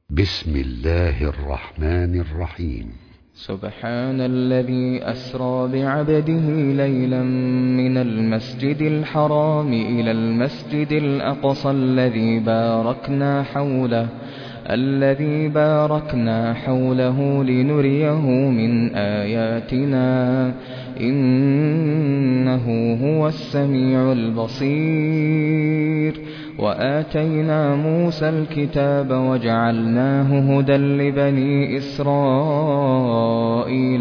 بسم الله الرحمن الرحيم. سبحان الذي أسرى بعبده ليلا من المسجد الحرام إلى المسجد الأقصى الذي باركنا حوله لنريه من آياتنا إنه هو السميع البصير. وآتينا موسى الكتاب وجعلناه هدى لبني إسرائيل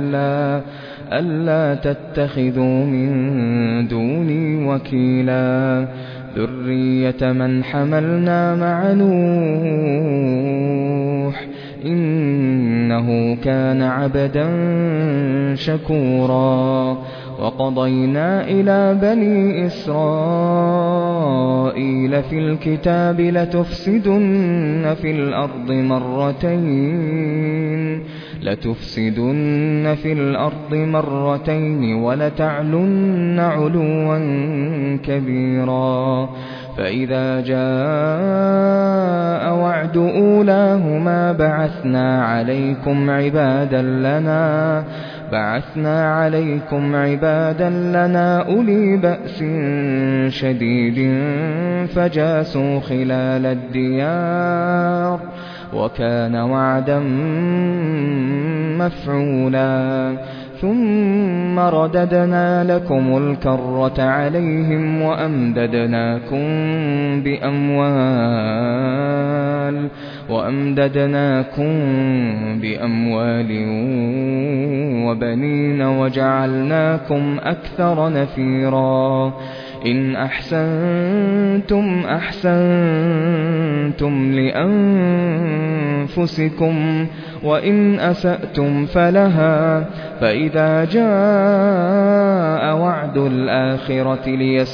ألا تتخذوا من دوني وكيلا ذرية من حملنا مع نوح إنه كان عبدا شكورا. وقضينا إلى بني إسرائيل في الكتاب لتفسدن في الأرض مرتين ولتعلن علوا كبيرا. فإذا جاء وعد أولاهما بعثنا عليكم عبادا لنا أولي بأس شديد فجاسوا خلال الديار وكان وعدا مفعولا. ثم رددنا لكم الكرة عليهم وأمددناكم بأموال وبنين وجعلناكم أكثر نفيرا. إن أحسنتم لأنفسكم وإن أسأتم فلها. فإذا جاء وعد الآخرة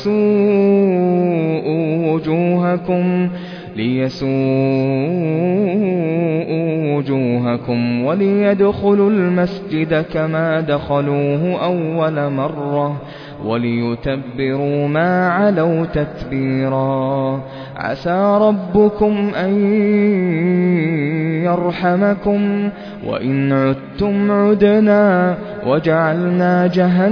ليسوءوا وجوهكم وليدخلوا المسجد كما دخلوه أول مرة وليتبروا ما علوا تتبيرا. عسى ربكم أن يرحمكم وإن عدتم عدنا وجعلنا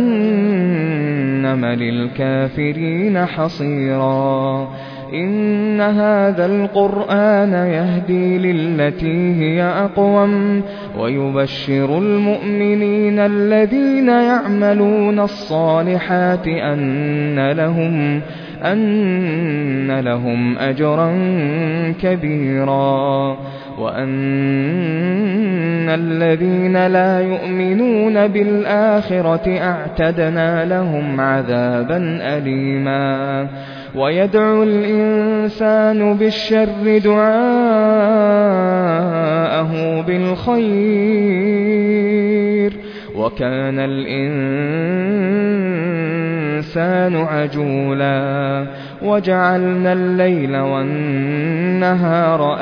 جهنم للكافرين حصيرا. إن هذا القرآن يهدي للتي هي أقوم ويبشر المؤمنين الذين يعملون الصالحات أن لهم أجرا كبيرا وأن الذين لا يؤمنون بالآخرة أعتدنا لهم عذابا أليما. ويدعو الإنسان بالشر دعاءه بالخير وكان الإنسان عجولا. وجعلنا الليل والنهار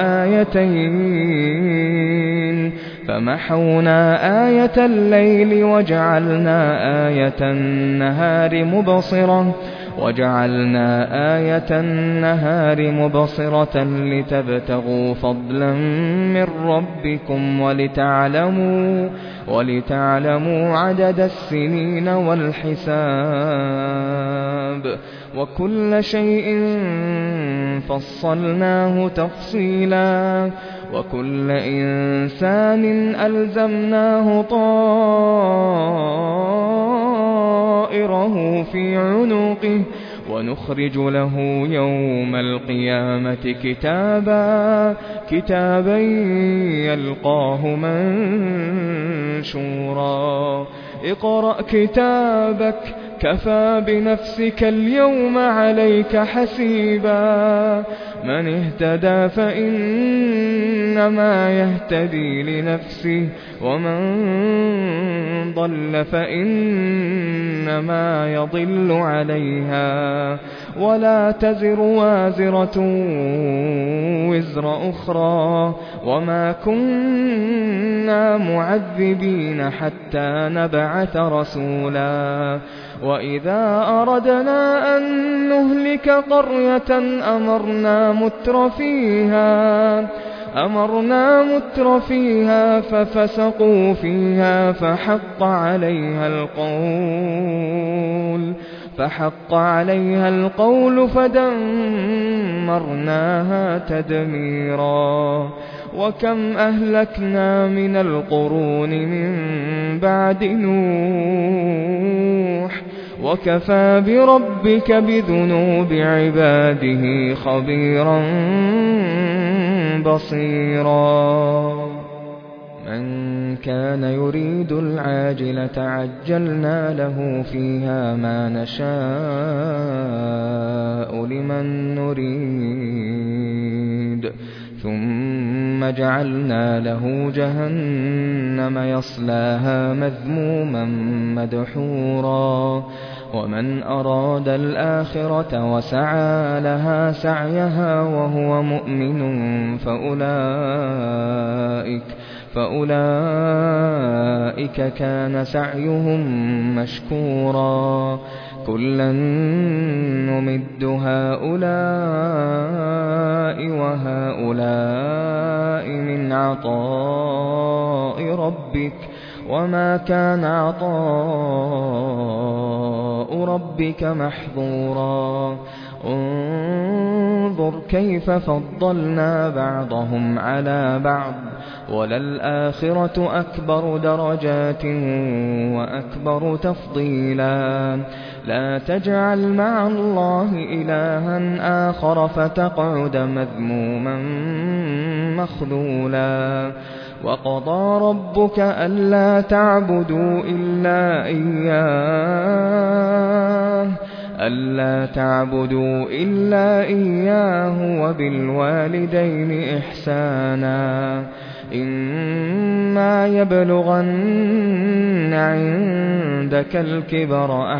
آيتين فمحونا آية الليل وجعلنا آية النهار مبصرة لتبتغوا فضلا من ربكم ولتعلموا عدد السنين والحساب وكل شيء فصلناه تفصيلا. وكل إنسان ألزمناه طائره في عنقه ونخرج له يوم القيامة كتابا يلقاه منشورا. اقرأ كتابك كفى بنفسك اليوم عليك حسيبا. من اهتدى فإنما يهتدي لنفسه ومن ضل فإنما يضل عليها ولا تزر وازرة وزر أخرى وما كنا معذبين حتى نبعث رسولا. وإذا أردنا أن نهلك قرية أمرنا متر فيها أمرنا متر فيها ففسقوا فيها فحق عليها القول فدمرناها تدميرا وكم أهلكنا من القرون من بعد نوح وكفى بربك بذنوب عباده خبيرا بصيرا من كان يريد العاجلة عجلنا له فيها ما نشاء لمن نريد ثم جعلنا له جهنم يصلاها مذموما مدحورا ومن أراد الآخرة وسعى لها سعيها وهو مؤمن فأولئك كان سعيهم مشكورا كلا نمد هؤلاء وهؤلاء من عطاء ربك وما كان عطاء ربك محظورا انظر كيف فضلنا بعضهم على بعض وللآخرة أكبر درجات وأكبر تفضيلا لا تجعل مع الله إلها آخر فتقعد مذموما مخذولا وقضى ربك ألا تعبدوا إلا إياه وبالوالدين إحسانا إما يبلغن عندك الكبر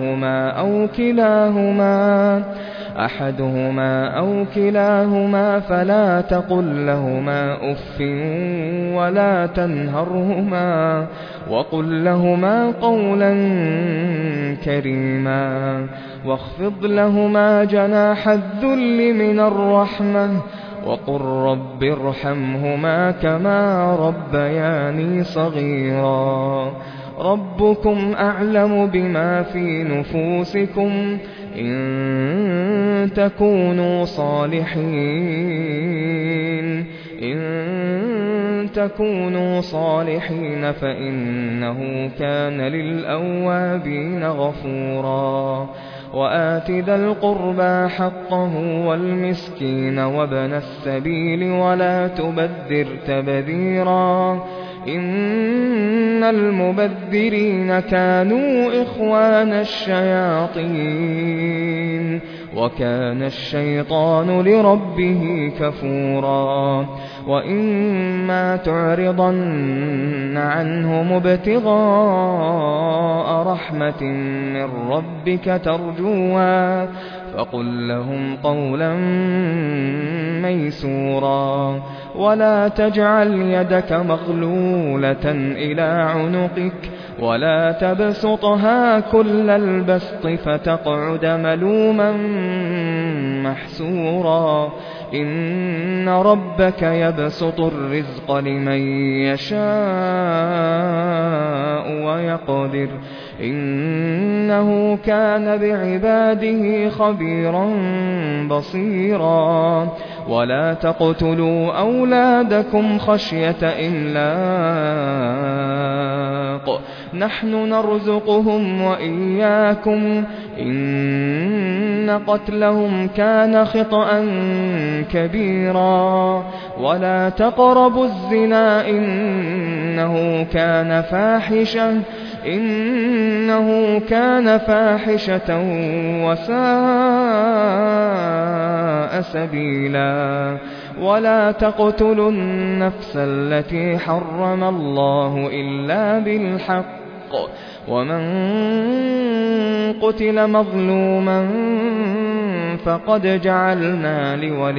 أحدهما أو كلاهما فلا تقل لهما أف ولا تنهرهما وقل لهما قولا كريما واخفض لهما جناح الذل من الرحمة وقل رب ارحمهما كما ربياني صغيرا ربكم أعلم بما في نفوسكم إن تكونوا صالحين فإنه كان للأوابين غفورا وآت ذا القربى حقه والمسكين وابن السبيل ولا تبذر تبذيرا إن المبذرين كانوا إخوان الشياطين وكان الشيطان لربه كفورا وإما تعرضن عنهم ابتغاء رحمة من ربك ترجوها فقل لهم قولا ميسورا ولا تجعل يدك مغلولة إلى عنقك ولا تبسطها كل البسط فتقعد ملوما محسورا إن ربك يبسط الرزق لمن يشاء ويقدر إنه كان بعباده خبيرا بصيرا ولا تقتلوا أولادكم خشية إملاق نحن نرزقهم وإياكم إن قتلهم كان خطأ كبيرا ولا تقربوا الزنا إنه كان فاحشة وساء سبيلا ولا تقتلوا النفس التي حرم الله إلا بالحق ومن قتل مظلوما فقد جعلنا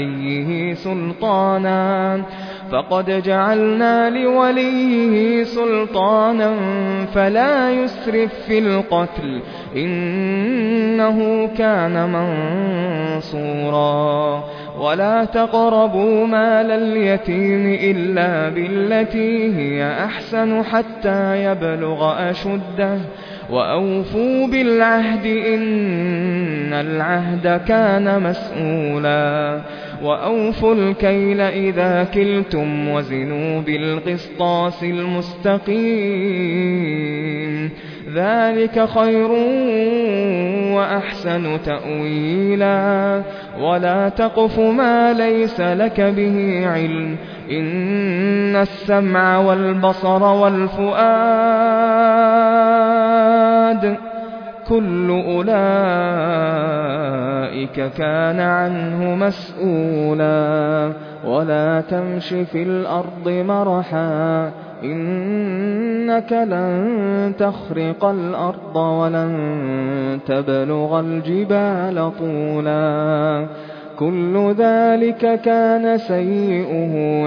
لوليه سلطانا فلا يسرف في القتل إنه كان منصورا ولا تقربوا مال اليتيم إلا بالتي هي أحسن حتى يبلغ أشده وأوفوا بالعهد إن العهد كان مسؤولا وأوفوا الكيل إذا كلتم وزنوا بالقسطاس المستقيم ذلك خير وأحسن تأويلا ولا تقف ما ليس لك به علم إن السمع والبصر والفؤاد كل أولئك كان عنه مسؤولا ولا تمش في الأرض مرحا إنك لن تخرق الأرض ولن تبلغ الجبال طولا كل ذلك كان سيئه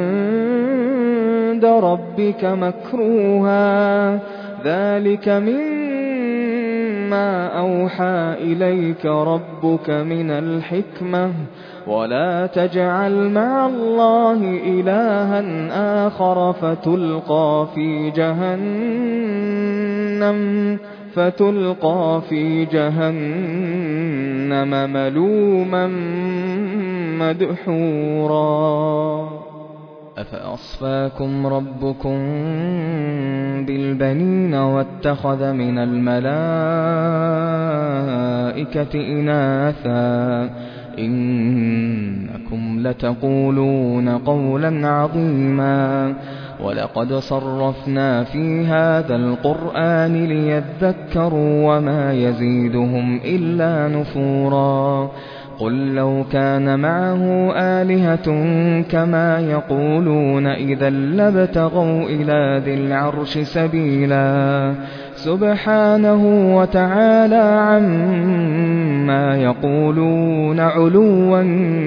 عند ربك مكروها ذلك مما أوحى إليك ربك من الحكمة ولا تجعل مع الله إلها آخر فتلقى في جهنم ملوما مدحورا أفأصفاكم ربكم بالبنين واتخذ من الملائكة إناثا إنكم لتقولون قولا عظيما ولقد صرفنا في هذا القرآن ليذكروا وما يزيدهم إلا نفورا قل لو كان معه آلهة كما يقولون إذا لابتغوا إلى ذي العرش سبيلا سبحانه وتعالى عما يقولون علوا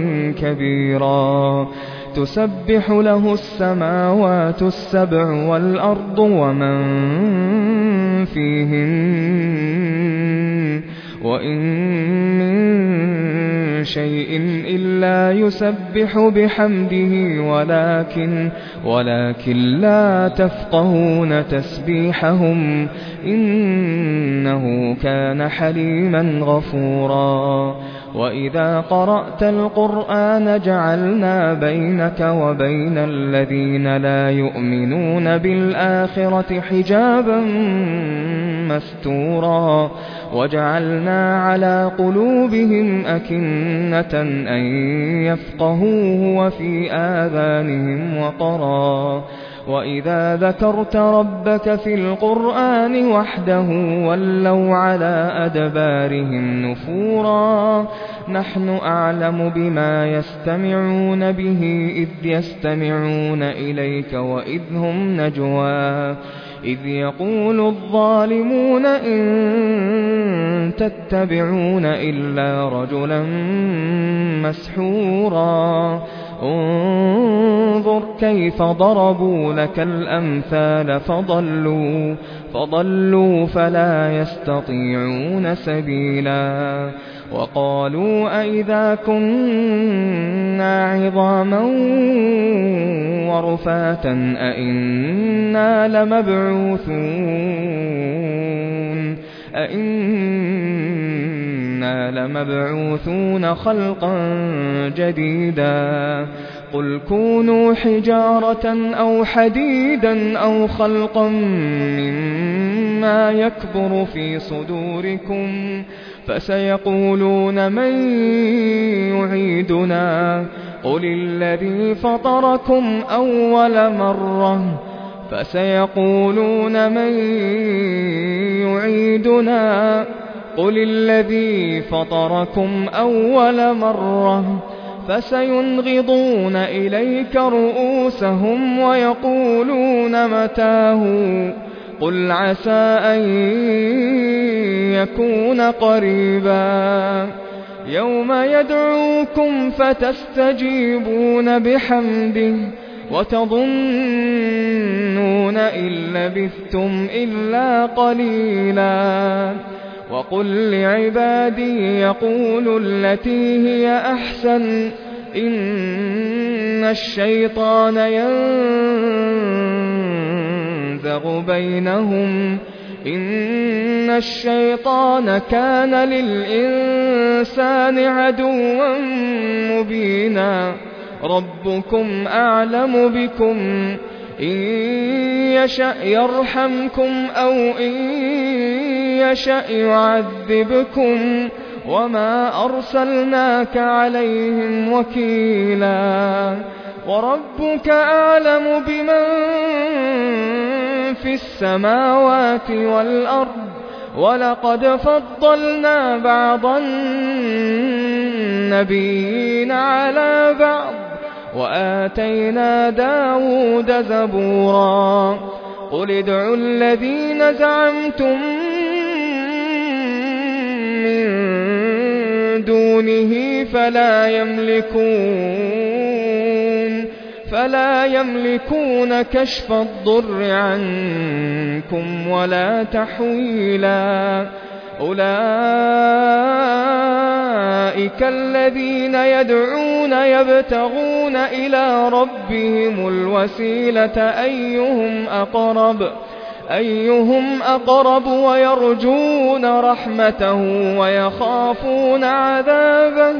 كبيرا تسبح له السماوات السبع والأرض ومن فيهن وإن من شيء إلا يسبح بحمده ولكن لا تفقهون تسبيحهم إنه كان حليما غفورا وإذا قرأت القرآن جعلنا بينك وبين الذين لا يؤمنون بالآخرة حجابا مستورا وجعلنا على قلوبهم أكنة أن يفقهوه وفي آذانهم وقرا وإذا ذكرت ربك في القرآن وحده ولوا على أدبارهم نفورا نحن أعلم بما يستمعون به إذ يستمعون إليك وإذ هم نجوى إذ يقول الظالمون إن تتبعون إلا رجلا مسحورا انظر كيف ضربوا لك الأمثال فضلوا فلا يستطيعون سبيلا وقالوا أئذا كنا عظاما ورفاتا أئنا لمبعوثون خلقا جديدا قل كونوا حجارة أو حديدا أو خلقا مما يكبر في صدوركم فسيقولون من يعيدنا قل الذي فطركم أول مرة فسيقولون من يعيدنا قل الذي فطركم أول مرة فسينغضون إليك رؤوسهم ويقولون متاه قل عسى أن يكون قريبا يوم يدعوكم فتستجيبون بحمده وتظنون إن لبثتم إلا قليلا وقل لعبادي يقولوا التي هي أحسن إن الشيطان ينزغ بينهم إن الشيطان كان للإنسان عدوا مبينا ربكم أعلم بكم إن يشأ يرحمكم أو إن يشأ يعذبكم وما أرسلناك عليهم وكيلا وربك أعلم بمن في السماوات والأرض ولقد فضلنا بعض النبيين على بعض وآتينا داود زبورا قل ادعوا الذين زعمتم من دونه فلا يملكون كشف الضر عنكم ولا تحويلا أولئك الذين يدعون يبتغون إلى ربهم الوسيلة أيهم أقرب ويرجون رحمته ويخافون عذابه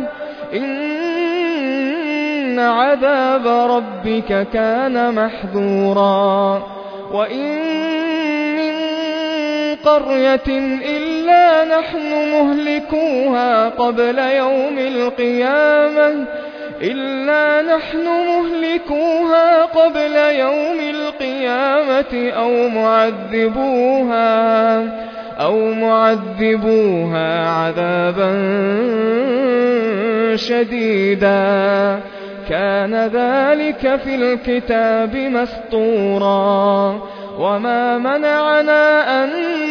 إن عذاب ربك كان محذورا وإن من قرية إلا نحن مهلكوها قبل يوم القيامة أو معذبوها عذابا شديدا كان ذلك في الكتاب مسطورا وما منعنا أن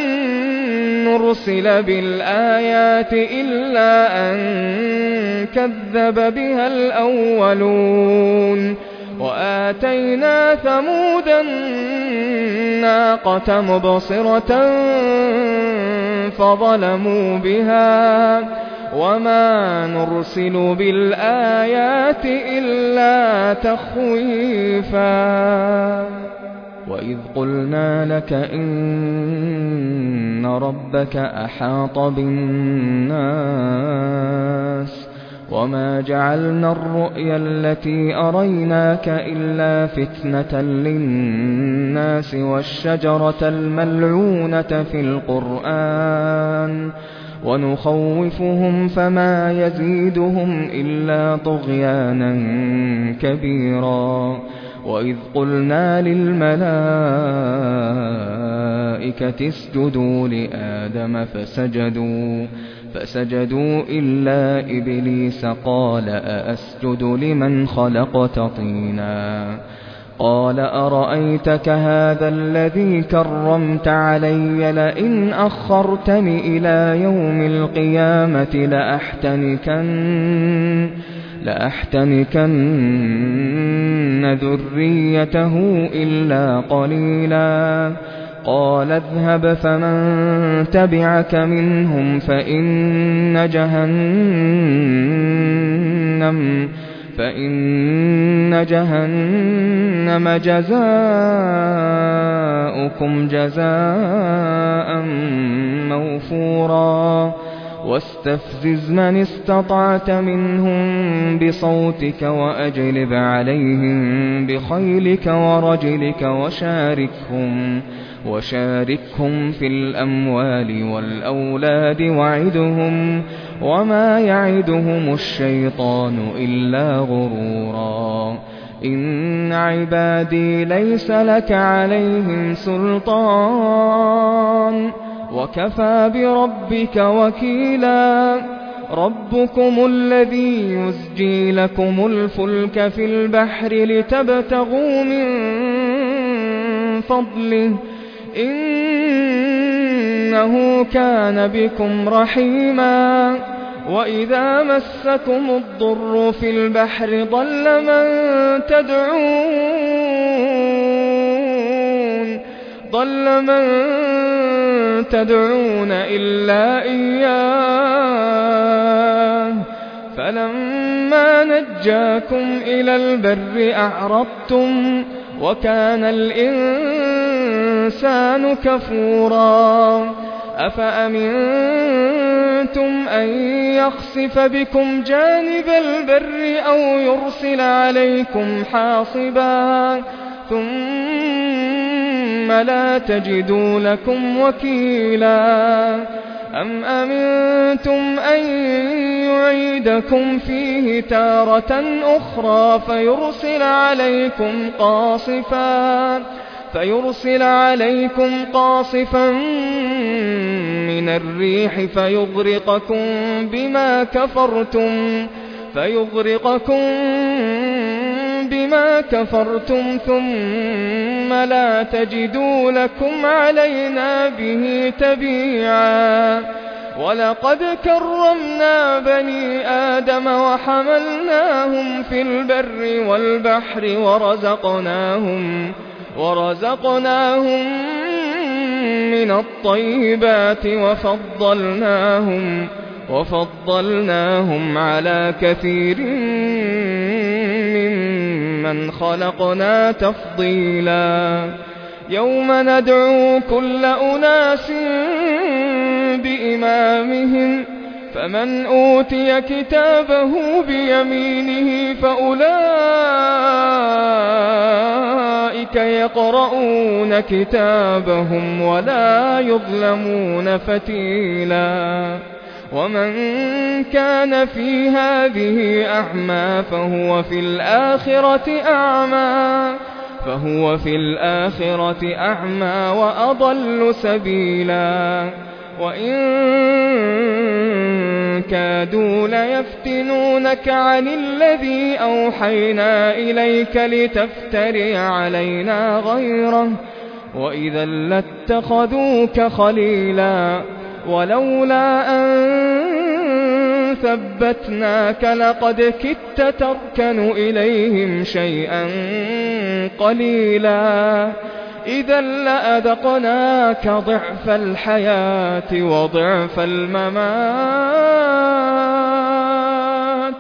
نرسل بالآيات إلا أن كذب بها الأولون وآتينا ثمود الناقة مبصرة فظلموا بها وما نرسل بالآيات إلا تخويفا وإذ قلنا لك إن ربك أحاط بالناس وما جعلنا الرؤيا التي أريناك إلا فتنة للناس والشجرة الملعونة في القرآن ونخوفهم فما يزيدهم إلا طغيانا كبيرا وإذ قلنا للملائكة اسجدوا لآدم فسجدوا إلا إبليس قال أأسجد لمن خلقت طينا قال أرأيتك هذا الذي كرمت علي لئن أخرتني إلى يوم القيامة لأحتنكن ذريته إلا قليلا قال اذهب فمن تبعك منهم فإن جهنم جزاؤكم جزاء موفورا واستفزز من استطعت منهم بصوتك وأجلب عليهم بخيلك ورجلك وشاركهم في الأموال والأولاد وعدهم وما يعدهم الشيطان إلا غرورا إن عبادي ليس لك عليهم سلطان وكفى بربك وكيلا ربكم الذي يزجي لكم الفلك في البحر لتبتغوا من فضله إنه كان بكم رحيما وإذا مسكم الضر في البحر ضل من تدعون إلا إياه فلما نجاكم إلى البر أعرضتم وكان الإنسان كفورا أفأمنتم أن يخسف بكم جانب البر أو يرسل عليكم حاصبا ثم لا تجدوا لكم وكيلا أم أمنتم أن يعيدكم فيه تارة أخرى فيرسل عليكم قاصفا من الريح فيغرقكم بما كفرتم ثم لا تجدوا لكم علينا به تبيعا ولقد كرمنا بني آدم وحملناهم في البر والبحر ورزقناهم من الطيبات وفضلناهم على كثير ممن خلقنا تفضيلا يوم ندعو كل أناس بإمامهم فمن أوتي كتابه بيمينه فأولئك يقرؤون كتابهم ولا يظلمون فتيلا ومن كان في هذه أعمى فهو في الآخرة أعمى وأضل سبيلا وإن كادوا ليفتنونك عن الذي أوحينا إليك لتفتري علينا غيره وإذا لاتخذوك خليلا ولولا أن ثبتناك لقد كدت تركن إليهم شيئا قليلا إذا لأذقناك ضعف الحياة وضعف الممات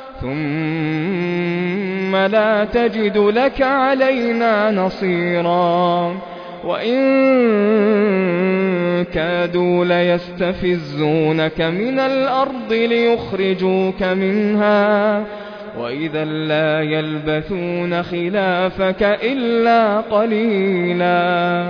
ثم لا تجد لك علينا نصيرا وإن كادوا ليستفزونك من الأرض ليخرجوك منها وإذا لا يلبثون خلافك إلا قليلا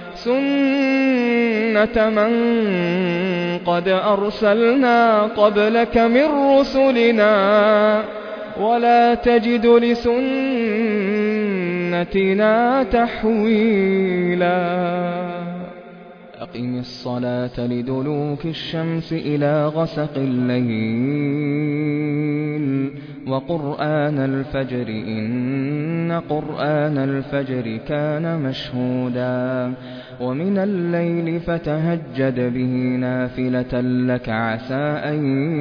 سنة من قد أرسلنا قبلك من رسلنا ولا تجد لسنتنا تحويلا أقم الصلاة لدلوك الشمس إلى غسق الليل وقرآن الفجر إن قرآن الفجر كان مشهودا ومن الليل فتهجد به نافلة لك عسى أن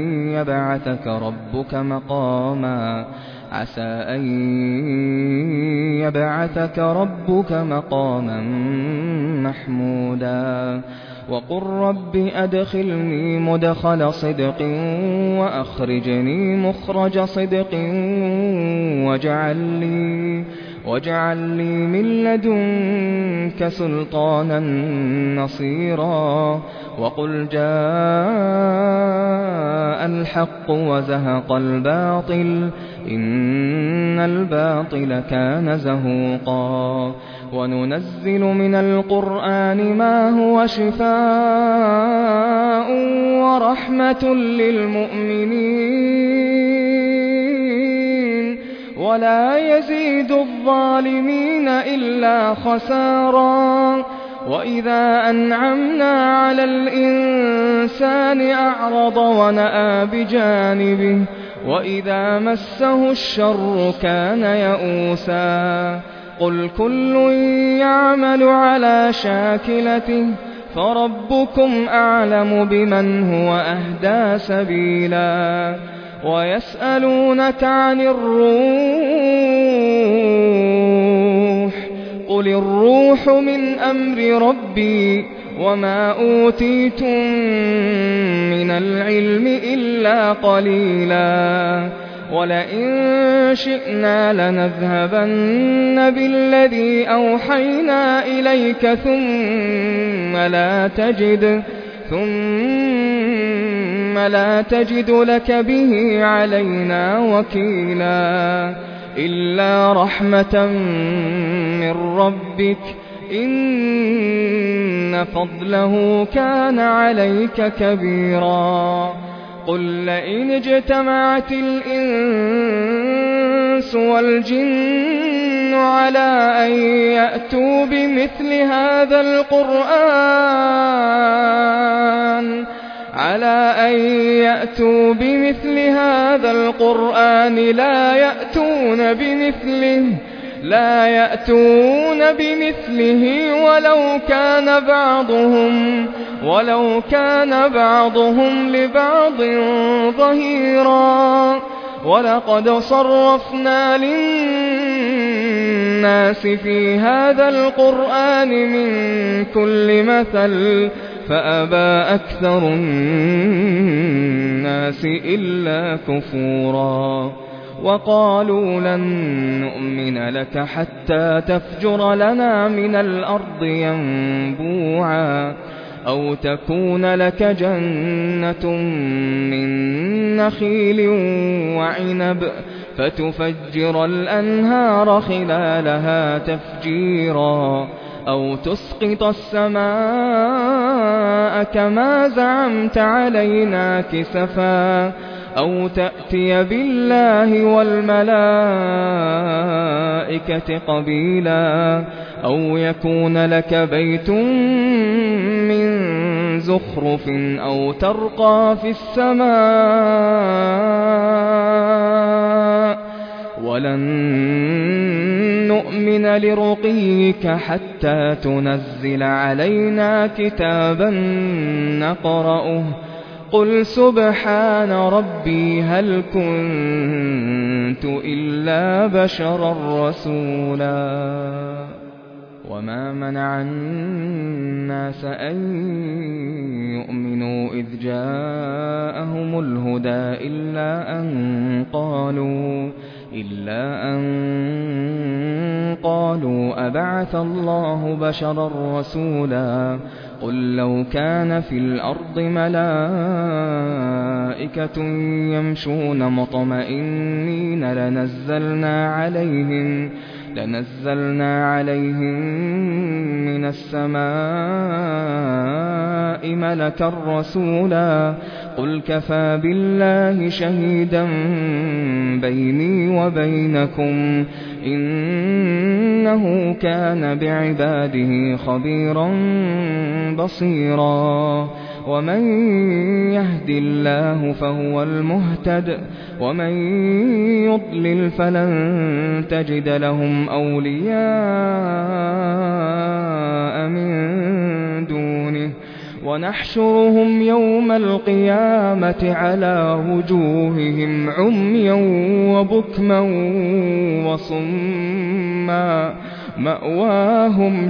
يبعثك ربك مقاما محمودا وقل رب أدخلني مدخل صدق وأخرجني مخرج صدق واجعل لي من لدنك سلطانا نصيرا وقل جاء الحق وزهق الباطل إن الباطل كان زهوقا وننزل من القرآن ما هو شفاء ورحمة للمؤمنين ولا يزيد الظالمين إلا خسارا وإذا أنعمنا على الإنسان أعرض ونأى بجانبه وإذا مسه الشر كان يئوسا قل كل يعمل على شاكلته فربكم أعلم بمن هو أهدى سبيلا ويسألونك عن الروح قل الروح من أمر ربي وما أوتيتم من العلم إلا قليلا ولئن شئنا لنذهبن بالذي أوحينا إليك ثم لا تجد لك به علينا وكيلا إلا رحمة من ربك إن فضله كان عليك كبيرا قل لئن اجتمعت الإنس والجن على أن يأتوا بمثل هذا القرآن لا يأتون بمثله ولو كان بعضهم لبعض ظهيرا ولقد صرفنا للناس في هذا القرآن من كل مثل فأبى أكثر الناس إلا كفورا وقالوا لن نؤمن لك حتى تفجر لنا من الأرض ينبوعا أو تكون لك جنة من نخيل وعنب فتفجر الأنهار خلالها تفجيرا أو تسقط السماء كما زعمت علينا كسفا أو تأتي بالله والملائكة قبيلا أو يكون لك بيت من زخرف أو ترقى في السماء ولن نؤمن لرقيك حتى تنزل علينا كتابا نقرأه قل سبحان ربي هل كنت إلا بشرا رسولا وما منع الناس أن يؤمنوا إذ جاءهم الهدى إلا أن قالوا أبعث الله بشرا رسولا قل لو كان في الأرض ملائكة يمشون مطمئنين لنزلنا عليهم من السماء ملكا رسولا قل كفى بالله شهيدا بيني وبينكم إنه كان بعباده خبيرا بصيرا ومن يهد الله فهو المهتد ومن يضلل فلن تجد لهم أولياء من دونه ونحشرهم يوم القيامة على وجوههم عميا وبكما وصما مأواهم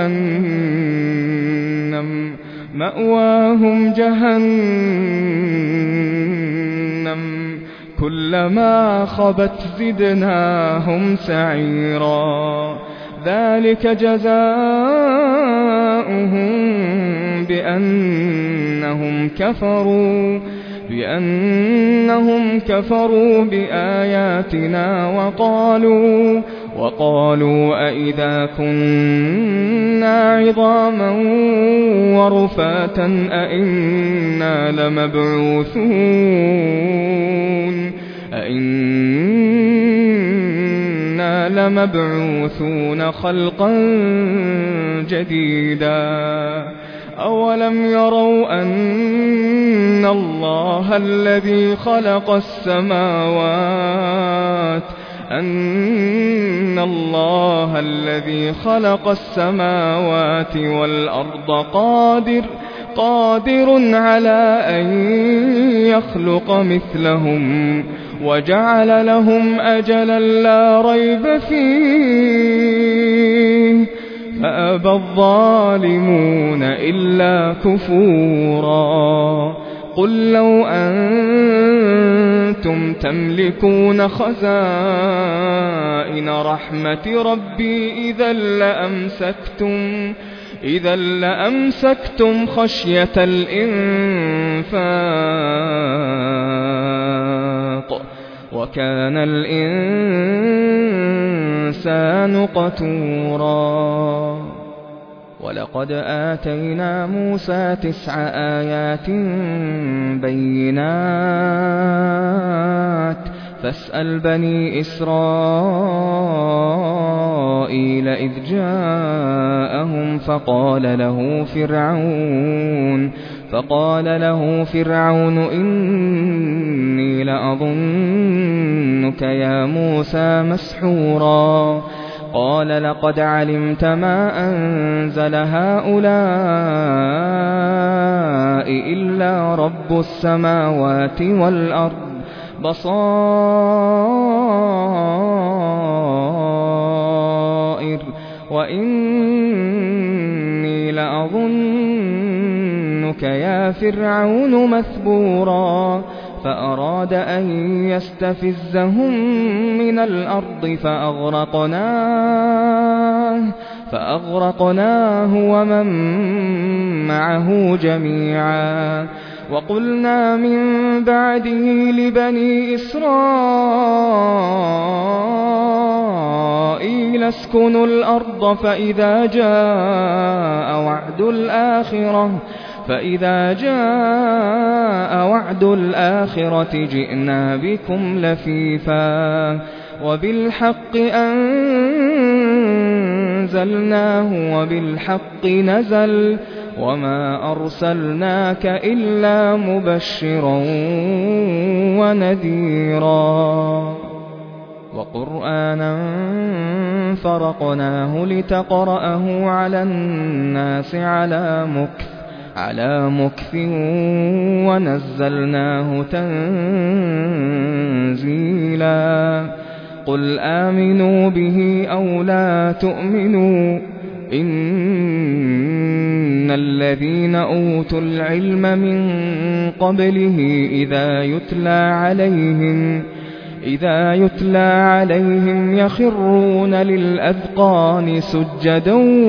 جهنم كلما خبت زدناهم سعيرا ذلك جزاؤهم بأنهم كفروا بآياتنا وقالوا أئذا كنا عظاما ورفاتا أئنا لمبعوثون خلقا جديدا أولم يروا أن الله الذي خلق السماوات والأرض قادر على أن يخلق مثلهم وجعل لهم أجلا لا ريب فيه فأبى الظالمون إلا كفورا قل لو أنتم تملكون خزائن رحمة ربي إذا لأمسكتم خشية الإنفاق وكان الإنسان قتورا ولقد آتينا موسى 9 آيات بينات فاسأل بني إسرائيل إذ جاءهم فقال له فرعون إني لأظنك يا موسى مسحورا قال لقد علمت ما أنزل هؤلاء إلا رب السماوات والأرض بصائر وإني لأظنك يا فرعون مثبورا فأراد أن يستفزهم من الأرض فأغرقناه ومن معه جميعا وقلنا من بعده لبني إسرائيل اسكنوا الأرض فإذا جاء وعد الآخرة جئنا بكم لفيفا وبالحق أنزلناه وبالحق نزل وما أرسلناك إلا مبشرا ونذيرا وقرآنا فرقناه لتقرأه على الناس على مكث ونزلناه تنزيلا قل آمنوا به أو لا تؤمنوا إن الذين أوتوا العلم من قبله إذا يتلى عليهم يخرون للأذقان سجدا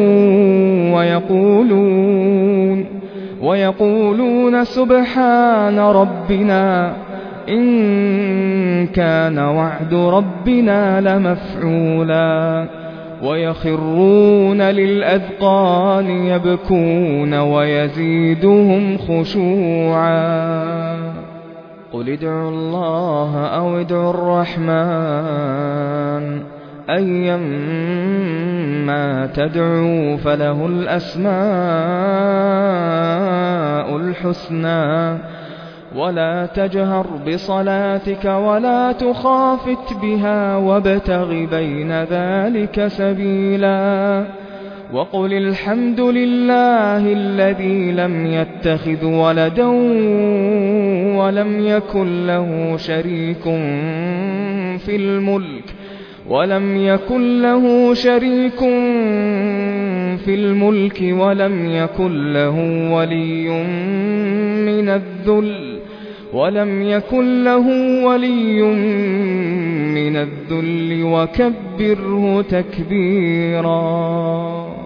ويقولون سبحان ربنا إن كان وعد ربنا لمفعولا ويخرون للأذقان يبكون ويزيدهم خشوعا قل ادعوا الله أو ادعوا الرحمن أيما تدعوا فله الأسماء الحسنى ولا تجهر بصلاتك ولا تخافت بها وابتغ بين ذلك سبيلا وقل الحمد لله الذي لم يتخذ ولدا ولم يكن له شريك في الملك ولم يكن له ولي من الذل وكبره تكبيرا